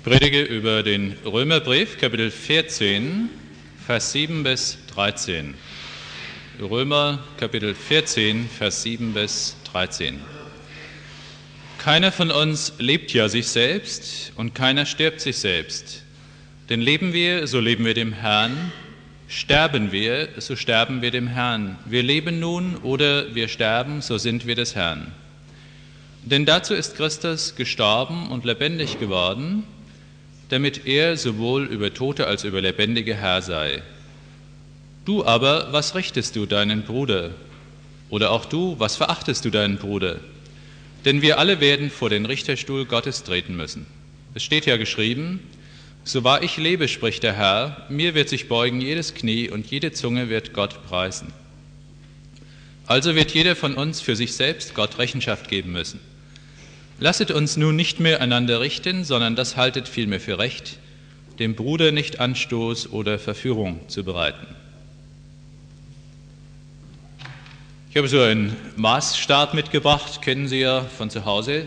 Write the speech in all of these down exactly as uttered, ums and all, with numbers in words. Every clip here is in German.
Predige über den Römerbrief, Kapitel vierzehn, Vers sieben bis dreizehn. Römer, Kapitel vierzehn, Vers sieben bis dreizehn. Keiner von uns lebt ja sich selbst und keiner stirbt sich selbst. Denn leben wir, so leben wir dem Herrn. Sterben wir, so sterben wir dem Herrn. Wir leben nun oder wir sterben, so sind wir des Herrn. Denn dazu ist Christus gestorben und lebendig geworden, damit er sowohl über Tote als über Lebendige Herr sei. Du aber, was richtest du deinen Bruder? Oder auch du, was verachtest du deinen Bruder? Denn wir alle werden vor den Richterstuhl Gottes treten müssen. Es steht ja geschrieben: So wahr ich lebe, spricht der Herr, mir wird sich beugen jedes Knie und jede Zunge wird Gott preisen. Also wird jeder von uns für sich selbst Gott Rechenschaft geben müssen. Lasset uns nun nicht mehr einander richten, sondern das haltet vielmehr für recht, dem Bruder nicht Anstoß oder Verführung zu bereiten. Ich habe so einen Maßstab mitgebracht, kennen Sie ja von zu Hause.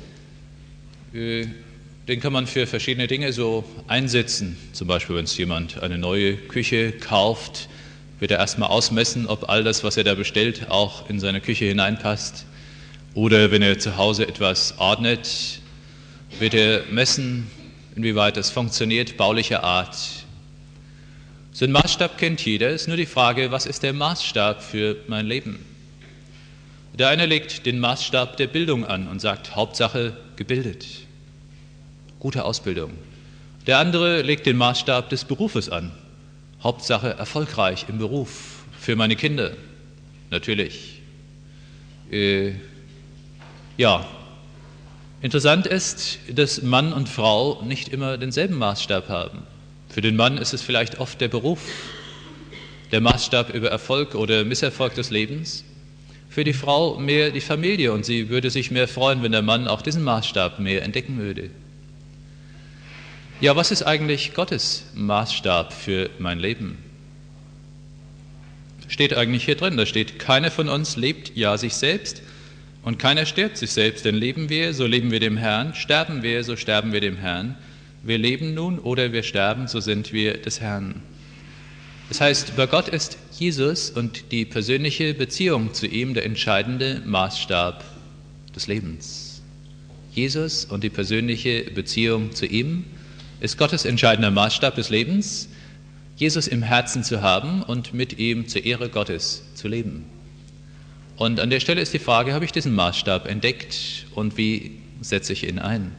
Den kann man für verschiedene Dinge so einsetzen. Zum Beispiel, wenn es jemand eine neue Küche kauft, wird er erstmal ausmessen, ob all das, was er da bestellt, auch in seine Küche hineinpasst. Oder wenn er zu Hause etwas ordnet, wird er messen, inwieweit das funktioniert, baulicher Art. So einen Maßstab kennt jeder, ist nur die Frage, was ist der Maßstab für mein Leben? Der eine legt den Maßstab der Bildung an und sagt, Hauptsache gebildet, gute Ausbildung. Der andere legt den Maßstab des Berufes an, Hauptsache erfolgreich im Beruf, für meine Kinder, natürlich. Äh, Ja, interessant ist, dass Mann und Frau nicht immer denselben Maßstab haben. Für den Mann ist es vielleicht oft der Beruf, der Maßstab über Erfolg oder Misserfolg des Lebens. Für die Frau mehr die Familie, und sie würde sich mehr freuen, wenn der Mann auch diesen Maßstab mehr entdecken würde. Ja, was ist eigentlich Gottes Maßstab für mein Leben? Steht eigentlich hier drin, da steht, keiner von uns lebt ja sich selbst, und keiner stirbt sich selbst, denn leben wir, so leben wir dem Herrn, sterben wir, so sterben wir dem Herrn. Wir leben nun oder wir sterben, so sind wir des Herrn. Das heißt, bei Gott ist Jesus und die persönliche Beziehung zu ihm der entscheidende Maßstab des Lebens. Jesus und die persönliche Beziehung zu ihm ist Gottes entscheidender Maßstab des Lebens, Jesus im Herzen zu haben und mit ihm zur Ehre Gottes zu leben. Und an der Stelle ist die Frage, habe ich diesen Maßstab entdeckt und wie setze ich ihn ein?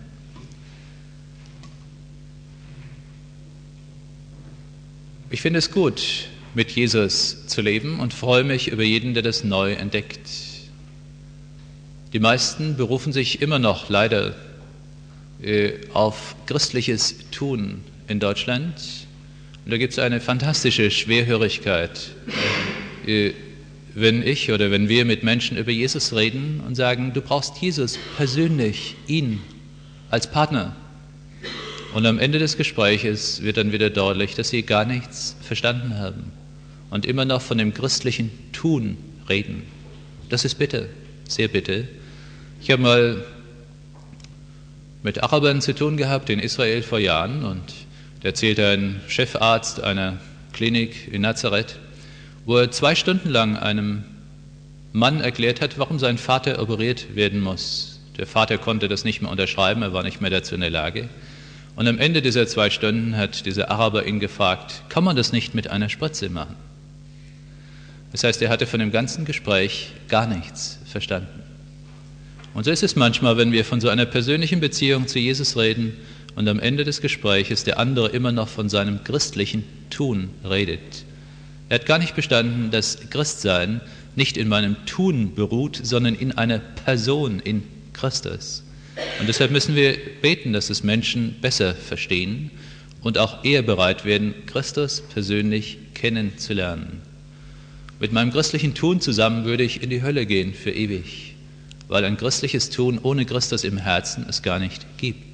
Ich finde es gut, mit Jesus zu leben und freue mich über jeden, der das neu entdeckt. Die meisten berufen sich immer noch leider äh, auf christliches Tun in Deutschland. Und da gibt es eine fantastische Schwerhörigkeit. Äh, Wenn ich oder wenn wir mit Menschen über Jesus reden und sagen, du brauchst Jesus persönlich, ihn als Partner. Und am Ende des Gespräches wird dann wieder deutlich, dass sie gar nichts verstanden haben und immer noch von dem christlichen Tun reden. Das ist bitter, sehr bitter. Ich habe mal mit Arabern zu tun gehabt in Israel vor Jahren, und da erzählte ein Chefarzt einer Klinik in Nazareth, wo er zwei Stunden lang einem Mann erklärt hat, warum sein Vater operiert werden muss. Der Vater konnte das nicht mehr unterschreiben, er war nicht mehr dazu in der Lage. Und am Ende dieser zwei Stunden hat dieser Araber ihn gefragt, kann man das nicht mit einer Spritze machen? Das heißt, er hatte von dem ganzen Gespräch gar nichts verstanden. Und so ist es manchmal, wenn wir von so einer persönlichen Beziehung zu Jesus reden und am Ende des Gespräches der andere immer noch von seinem christlichen Tun redet. Er hat gar nicht verstanden, dass Christsein nicht in meinem Tun beruht, sondern in einer Person, in Christus. Und deshalb müssen wir beten, dass es Menschen besser verstehen und auch eher bereit werden, Christus persönlich kennenzulernen. Mit meinem christlichen Tun zusammen würde ich in die Hölle gehen für ewig, weil ein christliches Tun ohne Christus im Herzen es gar nicht gibt.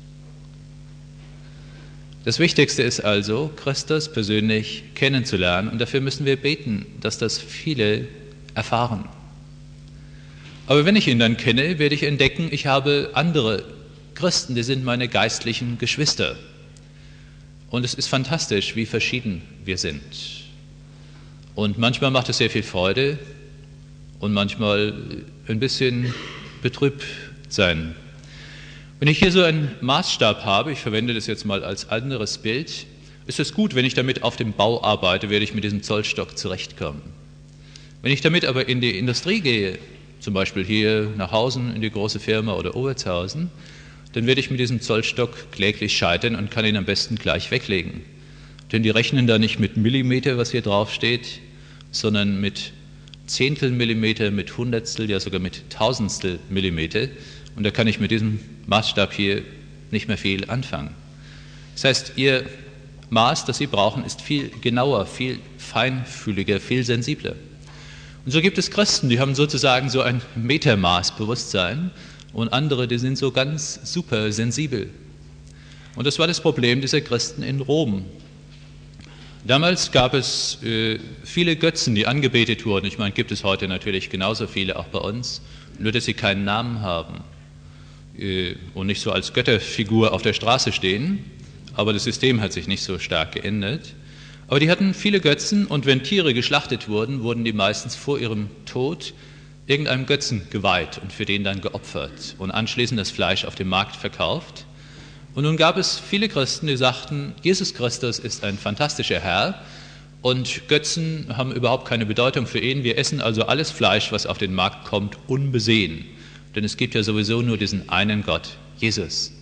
Das Wichtigste ist also, Christus persönlich kennenzulernen, und dafür müssen wir beten, dass das viele erfahren. Aber wenn ich ihn dann kenne, werde ich entdecken, ich habe andere Christen, die sind meine geistlichen Geschwister. Und es ist fantastisch, wie verschieden wir sind. Und manchmal macht es sehr viel Freude und manchmal ein bisschen betrübt sein. Wenn ich hier so einen Maßstab habe, ich verwende das jetzt mal als anderes Bild, ist es gut, wenn ich damit auf dem Bau arbeite, werde ich mit diesem Zollstock zurechtkommen. Wenn ich damit aber in die Industrie gehe, zum Beispiel hier nach Hausen in die große Firma oder Obertshausen, dann werde ich mit diesem Zollstock kläglich scheitern und kann ihn am besten gleich weglegen. Denn die rechnen da nicht mit Millimeter, was hier drauf steht, sondern mit Zehntel Millimeter, mit Hundertstel, ja sogar mit Tausendstel Millimeter. Und da kann ich mit diesem Maßstab hier nicht mehr viel anfangen. Das heißt, Ihr Maß, das Sie brauchen, ist viel genauer, viel feinfühliger, viel sensibler. Und so gibt es Christen, die haben sozusagen so ein Metermaßbewusstsein und andere, die sind so ganz super sensibel. Und das war das Problem dieser Christen in Rom. Damals gab es äh, viele Götzen, die angebetet wurden. Ich meine, gibt es heute natürlich genauso viele, auch bei uns, nur dass sie keinen Namen haben äh, und nicht so als Götterfigur auf der Straße stehen. Aber das System hat sich nicht so stark geändert. Aber die hatten viele Götzen und wenn Tiere geschlachtet wurden, wurden die meistens vor ihrem Tod irgendeinem Götzen geweiht und für den dann geopfert und anschließend das Fleisch auf dem Markt verkauft. Und nun gab es viele Christen, die sagten, Jesus Christus ist ein fantastischer Herr und Götzen haben überhaupt keine Bedeutung für ihn. Wir essen also alles Fleisch, was auf den Markt kommt, unbesehen. Denn es gibt ja sowieso nur diesen einen Gott, Jesus.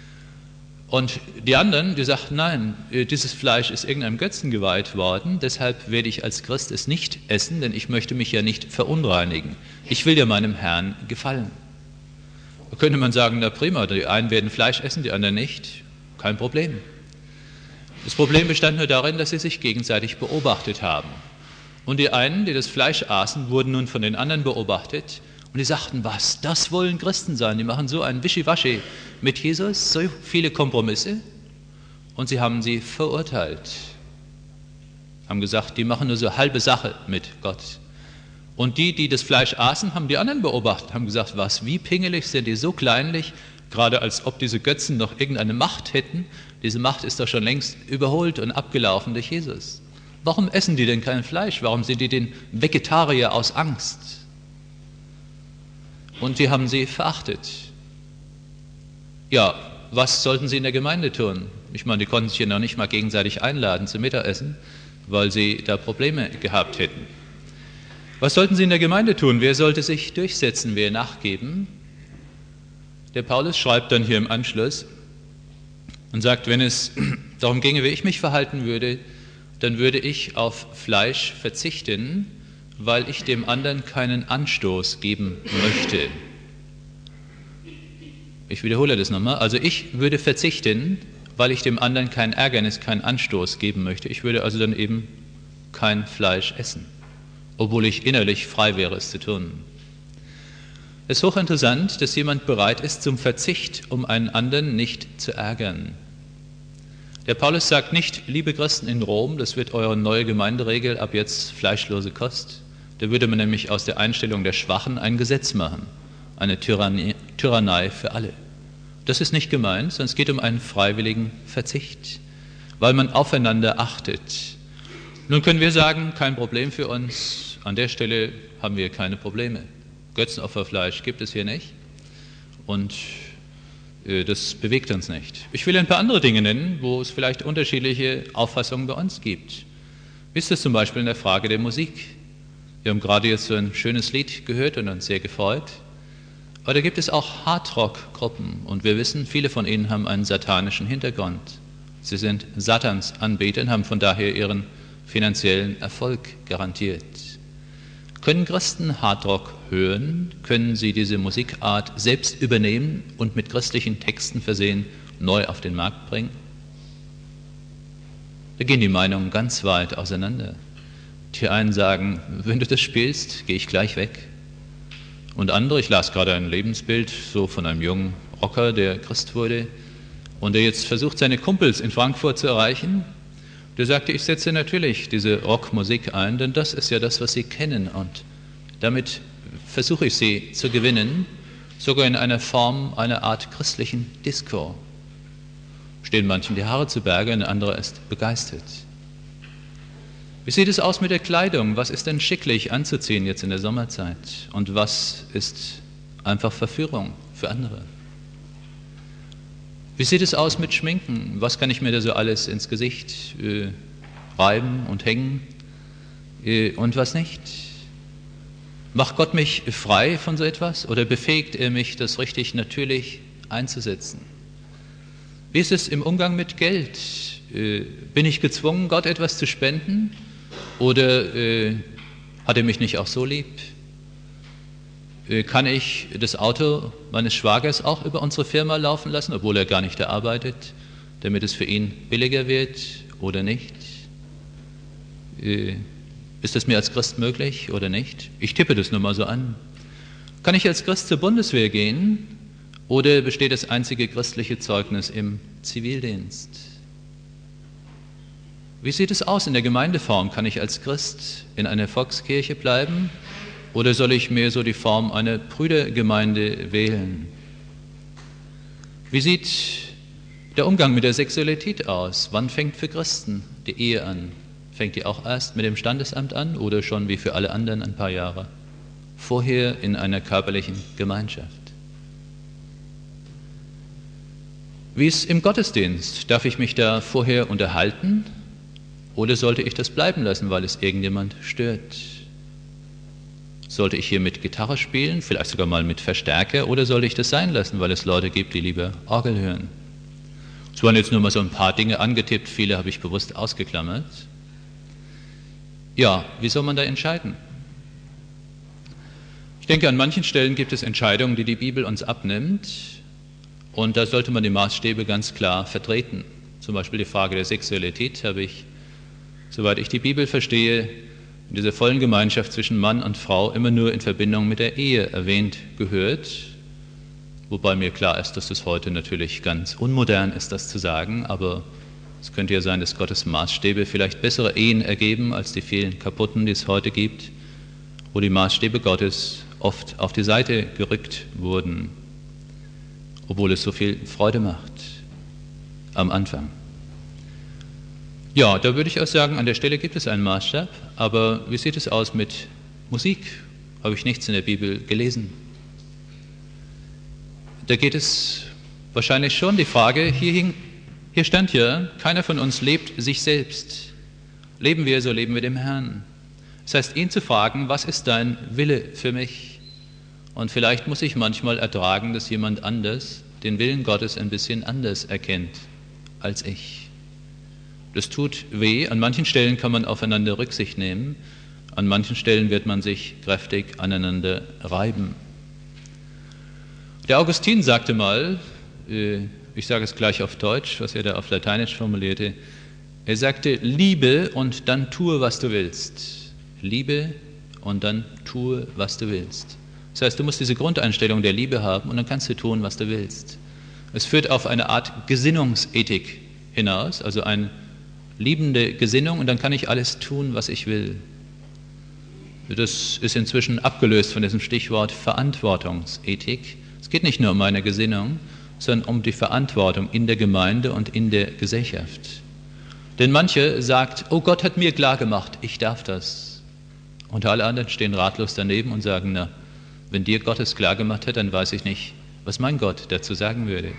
Und die anderen, die sagten, nein, dieses Fleisch ist irgendeinem Götzen geweiht worden, deshalb werde ich als Christ es nicht essen, denn ich möchte mich ja nicht verunreinigen. Ich will ja meinem Herrn gefallen. Da könnte man sagen, na prima, die einen werden Fleisch essen, die anderen nicht, kein Problem. Das Problem bestand nur darin, dass sie sich gegenseitig beobachtet haben. Und die einen, die das Fleisch aßen, wurden nun von den anderen beobachtet. Und die sagten, was, das wollen Christen sein, die machen so ein Wischiwaschi mit Jesus, so viele Kompromisse. Und sie haben sie verurteilt, haben gesagt, die machen nur so halbe Sache mit Gott. Und die, die das Fleisch aßen, haben die anderen beobachtet, haben gesagt, was, wie pingelig sind die, so kleinlich, gerade als ob diese Götzen noch irgendeine Macht hätten. Diese Macht ist doch schon längst überholt und abgelaufen durch Jesus. Warum essen die denn kein Fleisch? Warum sind die denn Vegetarier aus Angst? Und sie haben sie verachtet. Ja, was sollten sie in der Gemeinde tun? Ich meine, die konnten sich ja noch nicht mal gegenseitig einladen zum Mittagessen, weil sie da Probleme gehabt hätten. Was sollten sie in der Gemeinde tun? Wer sollte sich durchsetzen, wer nachgeben? Der Paulus schreibt dann hier im Anschluss und sagt, wenn es darum ginge, wie ich mich verhalten würde, dann würde ich auf Fleisch verzichten, weil ich dem anderen keinen Anstoß geben möchte. Ich wiederhole das nochmal. Also ich würde verzichten, weil ich dem anderen kein Ärgernis, keinen Anstoß geben möchte. Ich würde also dann eben kein Fleisch essen, obwohl ich innerlich frei wäre, es zu tun. Es ist hochinteressant, dass jemand bereit ist zum Verzicht, um einen anderen nicht zu ärgern. Der Paulus sagt nicht, liebe Christen in Rom, das wird eure neue Gemeinderegel, ab jetzt fleischlose Kost. Da würde man nämlich aus der Einstellung der Schwachen ein Gesetz machen, eine Tyrannie, Tyrannei für alle. Das ist nicht gemeint, sondern es geht um einen freiwilligen Verzicht, weil man aufeinander achtet. Nun können wir sagen, kein Problem für uns, an der Stelle haben wir keine Probleme. Götzenopferfleisch gibt es hier nicht und äh, das bewegt uns nicht. Ich will ein paar andere Dinge nennen, wo es vielleicht unterschiedliche Auffassungen bei uns gibt. Wie ist es zum Beispiel in der Frage der Musik? Wir haben gerade jetzt so ein schönes Lied gehört und uns sehr gefreut. Aber da gibt es auch Hardrock-Gruppen und wir wissen, viele von ihnen haben einen satanischen Hintergrund. Sie sind Satansanbeter und haben von daher ihren finanziellen Erfolg garantiert. Können Christen Hardrock hören? Können sie diese Musikart selbst übernehmen und mit christlichen Texten versehen neu auf den Markt bringen? Da gehen die Meinungen ganz weit auseinander. Die einen sagen, wenn du das spielst, gehe ich gleich weg. Und andere, ich las gerade ein Lebensbild so von einem jungen Rocker, der Christ wurde und der jetzt versucht, seine Kumpels in Frankfurt zu erreichen. Der sagte, ich setze natürlich diese Rockmusik ein, denn das ist ja das, was sie kennen und damit versuche ich sie zu gewinnen. sogar in einer Form einer Art christlichen Disco. Stehen manchen die Haare zu Berge, ein anderer ist begeistert. Wie sieht es aus mit der Kleidung? Was ist denn schicklich anzuziehen jetzt in der Sommerzeit? Und was ist einfach Verführung für andere? Wie sieht es aus mit Schminken? Was kann ich mir da so alles ins Gesicht äh, reiben und hängen äh, und was nicht? Macht Gott mich frei von so etwas oder befähigt er mich, das richtig natürlich einzusetzen? Wie ist es im Umgang mit Geld? Äh, bin ich gezwungen, Gott etwas zu spenden? Oder äh, hat er mich nicht auch so lieb? Äh, kann ich das Auto meines Schwagers auch über unsere Firma laufen lassen, obwohl er gar nicht da arbeitet, damit es für ihn billiger wird oder nicht? Äh, ist das mir als Christ möglich oder nicht? Ich tippe das nur mal so an. Kann ich als Christ zur Bundeswehr gehen oder besteht das einzige christliche Zeugnis im Zivildienst? Wie sieht es aus in der Gemeindeform? Kann ich als Christ in einer Volkskirche bleiben oder soll ich mehr so die Form einer Brüdergemeinde wählen? Wie sieht der Umgang mit der Sexualität aus? Wann fängt für Christen die Ehe an? Fängt die auch erst mit dem Standesamt an oder schon wie für alle anderen ein paar Jahre vorher in einer körperlichen Gemeinschaft? Wie ist im Gottesdienst? Darf ich mich da vorher unterhalten? Oder sollte ich das bleiben lassen, weil es irgendjemand stört? Sollte ich hier mit Gitarre spielen, vielleicht sogar mal mit Verstärker, oder sollte ich das sein lassen, weil es Leute gibt, die lieber Orgel hören? Es waren jetzt nur mal so ein paar Dinge angetippt, viele habe ich bewusst ausgeklammert. Ja, wie soll man da entscheiden? Ich denke, an manchen Stellen gibt es Entscheidungen, die die Bibel uns abnimmt, und da sollte man die Maßstäbe ganz klar vertreten. Zum Beispiel die Frage der Sexualität habe ich, soweit ich die Bibel verstehe, in dieser vollen Gemeinschaft zwischen Mann und Frau immer nur in Verbindung mit der Ehe erwähnt gehört, wobei mir klar ist, dass das heute natürlich ganz unmodern ist, das zu sagen, aber es könnte ja sein, dass Gottes Maßstäbe vielleicht bessere Ehen ergeben als die vielen kaputten, die es heute gibt, wo die Maßstäbe Gottes oft auf die Seite gerückt wurden, obwohl es so viel Freude macht am Anfang. Ja, da würde ich auch sagen, an der Stelle gibt es einen Maßstab, aber wie sieht es aus mit Musik? Habe ich nichts in der Bibel gelesen. Da geht es wahrscheinlich schon die Frage, hier, hing, hier stand ja, keiner von uns lebt sich selbst. Leben wir, so leben wir dem Herrn. Das heißt, ihn zu fragen, was ist dein Wille für mich? Und vielleicht muss ich manchmal ertragen, dass jemand anders den Willen Gottes ein bisschen anders erkennt als ich. Das tut weh, an manchen Stellen kann man aufeinander Rücksicht nehmen, an manchen Stellen wird man sich kräftig aneinander reiben. Der Augustin sagte mal, ich sage es gleich auf Deutsch, was er da auf Lateinisch formulierte, er sagte, liebe und dann tue, was du willst. Liebe und dann tue, was du willst. Das heißt, du musst diese Grundeinstellung der Liebe haben und dann kannst du tun, was du willst. Es führt auf eine Art Gesinnungsethik hinaus, also eine liebende Gesinnung, und dann kann ich alles tun, was ich will. Das ist inzwischen abgelöst von diesem Stichwort Verantwortungsethik. Es geht nicht nur um meine Gesinnung, sondern um die Verantwortung in der Gemeinde und in der Gesellschaft. Denn manche sagt, oh, Gott hat mir klar gemacht, ich darf das. Und alle anderen stehen ratlos daneben und sagen, na, wenn dir Gott es klar gemacht hat, dann weiß ich nicht, was mein Gott dazu sagen würde.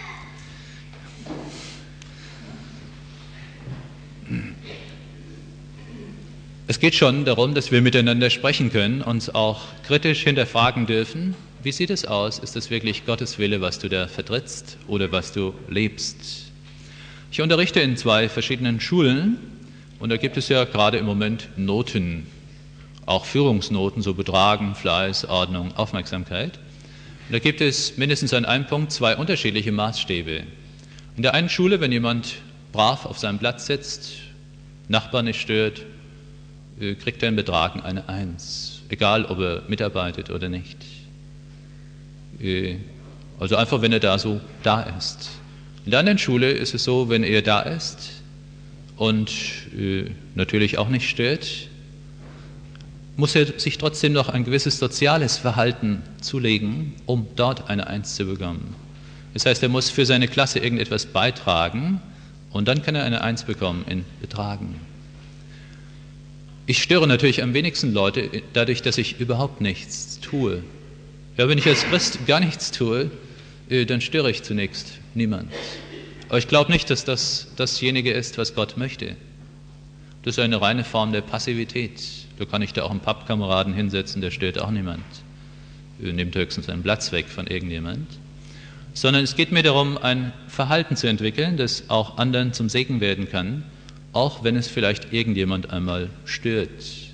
Es geht schon darum, dass wir miteinander sprechen können, uns auch kritisch hinterfragen dürfen. Wie sieht es aus? Ist es wirklich Gottes Wille, was du da vertrittst oder was du lebst? Ich unterrichte in zwei verschiedenen Schulen und da gibt es ja gerade im Moment Noten, auch Führungsnoten, so Betragen, Fleiß, Ordnung, Aufmerksamkeit. Und da gibt es mindestens an einem Punkt zwei unterschiedliche Maßstäbe. In der einen Schule, wenn jemand brav auf seinem Platz sitzt, Nachbar nicht stört, kriegt er in Betragen eine Eins, egal ob er mitarbeitet oder nicht. Also einfach, wenn er da so da ist. In der anderen Schule ist es so, wenn er da ist und natürlich auch nicht stört, muss er sich trotzdem noch ein gewisses soziales Verhalten zulegen, um dort eine Eins zu bekommen. Das heißt, er muss für seine Klasse irgendetwas beitragen und dann kann er eine Eins bekommen in Betragen. Ich störe natürlich am wenigsten Leute dadurch, dass ich überhaupt nichts tue. Ja, wenn ich als Christ gar nichts tue, dann störe ich zunächst niemand. Aber ich glaube nicht, dass das dasjenige ist, was Gott möchte. Das ist eine reine Form der Passivität. Da kann ich da auch einen Pappkameraden hinsetzen, der stört auch niemand. Nimmt höchstens einen Platz weg von irgendjemand. Sondern es geht mir darum, ein Verhalten zu entwickeln, das auch anderen zum Segen werden kann, auch wenn es vielleicht irgendjemand einmal stört.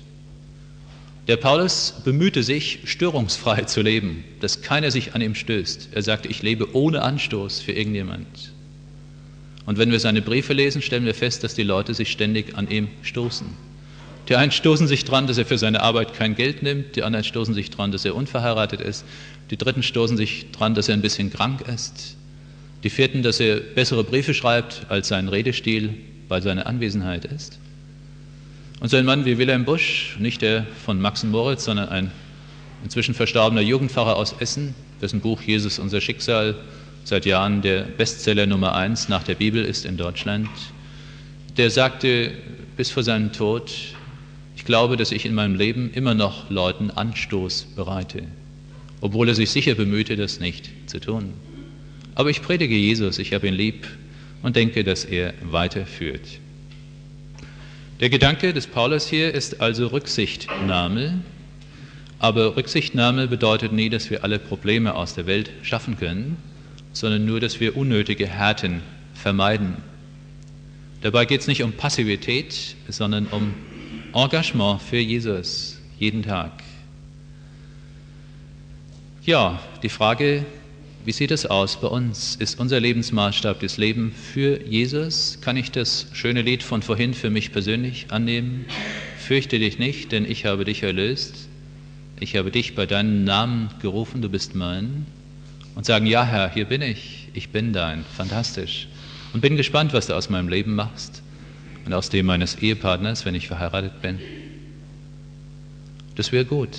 Der Paulus bemühte sich, störungsfrei zu leben, dass keiner sich an ihm stößt. Er sagte, ich lebe ohne Anstoß für irgendjemand. Und wenn wir seine Briefe lesen, stellen wir fest, dass die Leute sich ständig an ihm stoßen. Die einen stoßen sich dran, dass er für seine Arbeit kein Geld nimmt, die anderen stoßen sich dran, dass er unverheiratet ist, die dritten stoßen sich dran, dass er ein bisschen krank ist, die vierten, dass er bessere Briefe schreibt, als sein Redestil bei seiner Anwesenheit ist. Und so ein Mann wie Wilhelm Busch, nicht der von Max und Moritz, sondern ein inzwischen verstorbener Jugendpfarrer aus Essen, dessen Buch Jesus, unser Schicksal seit Jahren der Bestseller Nummer eins nach der Bibel ist in Deutschland, der sagte bis vor seinem Tod, ich glaube, dass ich in meinem Leben immer noch Leuten Anstoß bereite, obwohl er sich sicher bemühte, das nicht zu tun. Aber ich predige Jesus, ich habe ihn lieb und denke, dass er weiterführt. Der Gedanke des Paulus hier ist also Rücksichtnahme, aber Rücksichtnahme bedeutet nie, dass wir alle Probleme aus der Welt schaffen können, sondern nur, dass wir unnötige Härten vermeiden. Dabei geht es nicht um Passivität, sondern um Engagement für Jesus jeden Tag. Ja, die Frage, wie sieht es aus bei uns? Ist unser Lebensmaßstab das Leben für Jesus? Kann ich das schöne Lied von vorhin für mich persönlich annehmen? Fürchte dich nicht, denn ich habe dich erlöst. Ich habe dich bei deinem Namen gerufen, du bist mein. Und sagen, ja Herr, hier bin ich, ich bin dein. Fantastisch. Und bin gespannt, was du aus meinem Leben machst und aus dem meines Ehepartners, wenn ich verheiratet bin. Das wäre gut.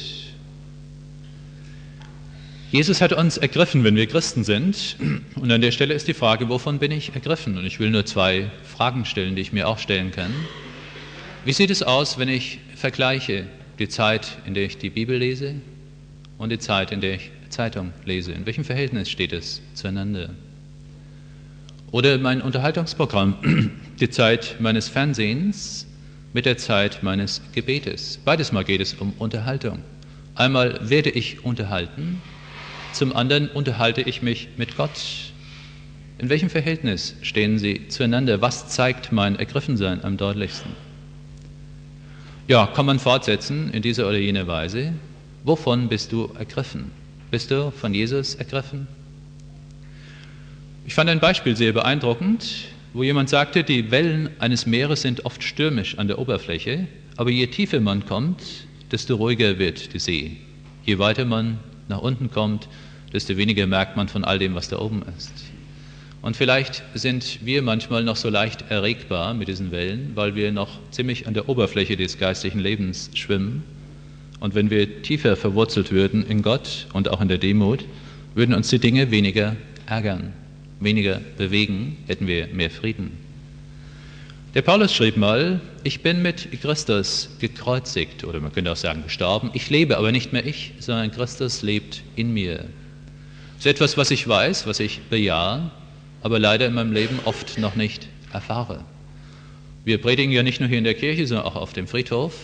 Jesus hat uns ergriffen, wenn wir Christen sind. Und an der Stelle ist die Frage, wovon bin ich ergriffen? Und ich will nur zwei Fragen stellen, die ich mir auch stellen kann. Wie sieht es aus, wenn ich vergleiche die Zeit, in der ich die Bibel lese und die Zeit, in der ich Zeitung lese? In welchem Verhältnis steht es zueinander? Oder mein Unterhaltungsprogramm, die Zeit meines Fernsehens mit der Zeit meines Gebetes. Beides Mal geht es um Unterhaltung. Einmal werde ich unterhalten, zum anderen unterhalte ich mich mit Gott. In welchem Verhältnis stehen sie zueinander? Was zeigt mein Ergriffensein am deutlichsten? Ja, kann man fortsetzen in dieser oder jener Weise. Wovon bist du ergriffen? Bist du von Jesus ergriffen? Ich fand ein Beispiel sehr beeindruckend, wo jemand sagte, die Wellen eines Meeres sind oft stürmisch an der Oberfläche, aber je tiefer man kommt, desto ruhiger wird die See. Je weiter man nach unten kommt, desto weniger merkt man von all dem, was da oben ist. Und vielleicht sind wir manchmal noch so leicht erregbar mit diesen Wellen, weil wir noch ziemlich an der Oberfläche des geistlichen Lebens schwimmen. Und wenn wir tiefer verwurzelt würden in Gott und auch in der Demut, würden uns die Dinge weniger ärgern, weniger bewegen, hätten wir mehr Frieden. Der Paulus schrieb mal, ich bin mit Christus gekreuzigt, oder man könnte auch sagen gestorben. Ich lebe, aber nicht mehr ich, sondern Christus lebt in mir. Das ist etwas, was ich weiß, was ich bejahe, aber leider in meinem Leben oft noch nicht erfahre. Wir predigen ja nicht nur hier in der Kirche, sondern auch auf dem Friedhof.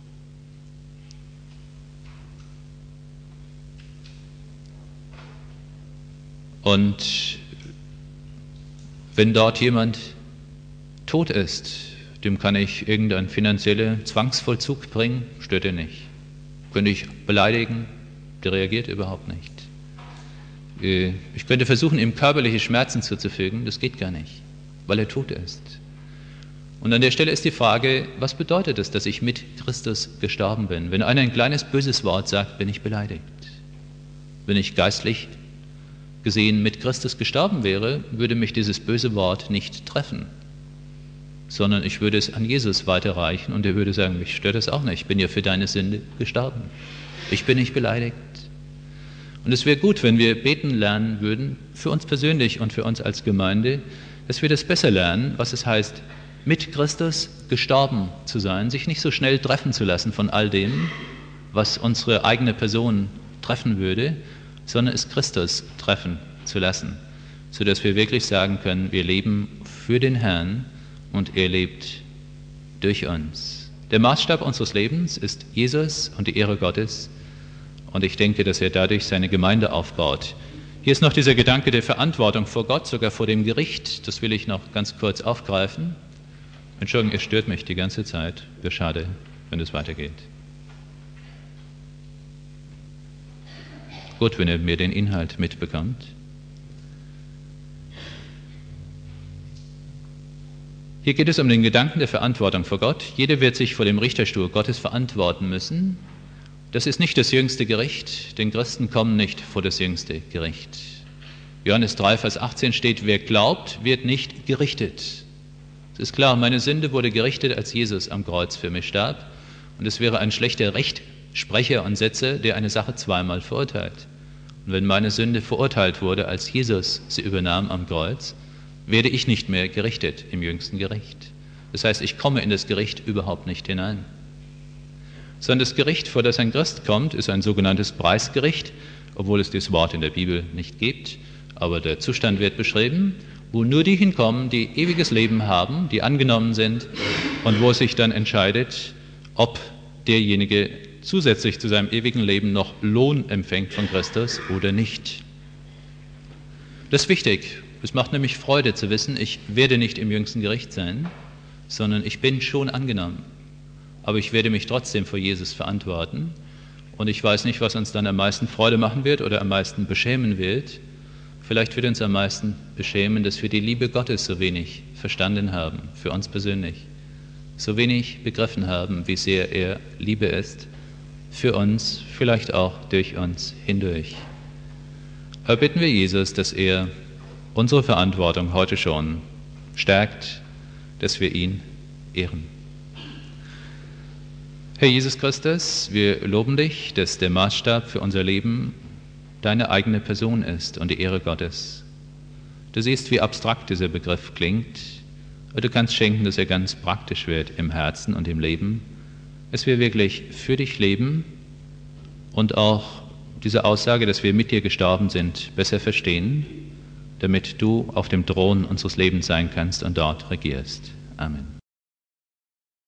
Und wenn dort jemand tot ist, dem kann ich irgendeinen finanziellen Zwangsvollzug bringen, stört er nicht. Könnte ich beleidigen, der reagiert überhaupt nicht. Ich könnte versuchen, ihm körperliche Schmerzen zuzufügen, das geht gar nicht, weil er tot ist. Und an der Stelle ist die Frage, was bedeutet es, dass ich mit Christus gestorben bin? Wenn einer ein kleines böses Wort sagt, bin ich beleidigt. Wenn ich geistlich gesehen mit Christus gestorben wäre, würde mich dieses böse Wort nicht treffen. sondern ich würde es an Jesus weiterreichen und er würde sagen, mich stört das auch nicht, ich bin ja für deine Sünde gestorben. Ich bin nicht beleidigt. Und es wäre gut, wenn wir beten lernen würden, für uns persönlich und für uns als Gemeinde, dass wir das besser lernen, was es heißt, mit Christus gestorben zu sein, sich nicht so schnell treffen zu lassen von all dem, was unsere eigene Person treffen würde, sondern es Christus treffen zu lassen, sodass wir wirklich sagen können, wir leben für den Herrn und er lebt durch uns. Der Maßstab unseres Lebens ist Jesus und die Ehre Gottes und ich denke, dass er dadurch seine Gemeinde aufbaut. Hier ist noch dieser Gedanke der Verantwortung vor Gott, sogar vor dem Gericht, das will ich noch ganz kurz aufgreifen. Entschuldigung, er stört mich die ganze Zeit, wäre schade, wenn es weitergeht. Gut, wenn er mir den Inhalt mitbekommt. Hier geht es um den Gedanken der Verantwortung vor Gott. Jeder wird sich vor dem Richterstuhl Gottes verantworten müssen. Das ist nicht das jüngste Gericht, denn Christen kommen nicht vor das jüngste Gericht. Johannes drei, Vers achtzehn steht, wer glaubt, wird nicht gerichtet. Es ist klar, meine Sünde wurde gerichtet, als Jesus am Kreuz für mich starb. Und es wäre ein schlechter Rechtsprecher und Setzer, der eine Sache zweimal verurteilt. Und wenn meine Sünde verurteilt wurde, als Jesus sie übernahm am Kreuz, werde ich nicht mehr gerichtet im jüngsten Gericht. Das heißt, ich komme in das Gericht überhaupt nicht hinein. Sondern das Gericht, vor das ein Christ kommt, ist ein sogenanntes Preisgericht, obwohl es dieses Wort in der Bibel nicht gibt. Aber der Zustand wird beschrieben, wo nur die hinkommen, die ewiges Leben haben, die angenommen sind und wo es sich dann entscheidet, ob derjenige zusätzlich zu seinem ewigen Leben noch Lohn empfängt von Christus oder nicht. Das ist wichtig. Es macht nämlich Freude zu wissen, ich werde nicht im jüngsten Gericht sein, sondern ich bin schon angenommen. Aber ich werde mich trotzdem vor Jesus verantworten. Und ich weiß nicht, was uns dann am meisten Freude machen wird oder am meisten beschämen wird. Vielleicht wird uns am meisten beschämen, dass wir die Liebe Gottes so wenig verstanden haben, für uns persönlich. So wenig begriffen haben, wie sehr er Liebe ist, für uns, vielleicht auch durch uns hindurch. Aber bitten wir Jesus, dass er unsere Verantwortung heute schon stärkt, dass wir ihn ehren. Herr Jesus Christus, wir loben dich, dass der Maßstab für unser Leben deine eigene Person ist und die Ehre Gottes. Du siehst, wie abstrakt dieser Begriff klingt, aber du kannst schenken, dass er ganz praktisch wird im Herzen und im Leben, dass wir wirklich für dich leben und auch diese Aussage, dass wir mit dir gestorben sind, besser verstehen, damit du auf dem Thron unseres Lebens sein kannst und dort regierst. Amen.